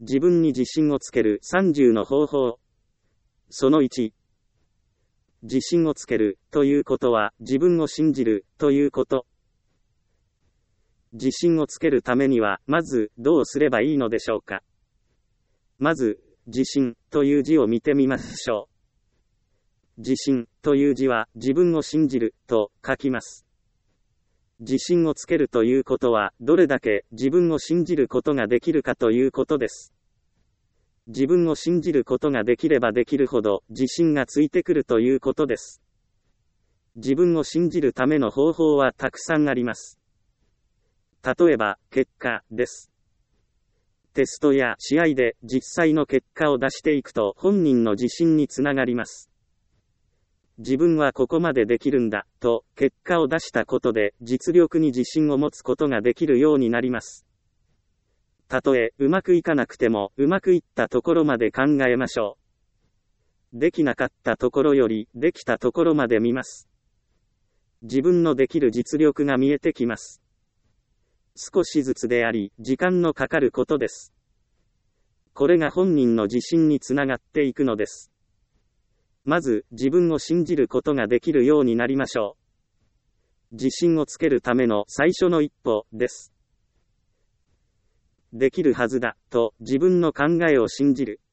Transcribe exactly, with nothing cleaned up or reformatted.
自分に自信をつけるさんじゅうの方法。そのいち。自信をつけるということは自分を信じるということ。自信をつけるためにはまずどうすればいいのでしょうか。まず、自信という字を見てみましょう。自信という字は自分を信じると書きます。自信をつけるということはどれだけ自分を信じることができるかということです。自分を信じることができればできるほど自信がついてくるということです。自分を信じるための方法はたくさんあります。例えば、結果です。テストや試合で実際の結果を出していくと本人の自信につながります。自分はここまでできるんだと結果を出したことで実力に自信を持つことができるようになります。たとえうまくいかなくてもうまくいったところまで考えましょう。できなかったところよりできたところまで見ます。自分のできる実力が見えてきます。少しずつであり時間のかかることです。これが本人の自信につながっていくのです。まず、自分を信じることができるようになりましょう。自信をつけるための最初の一歩です。できるはずだ、と自分の考えを信じる。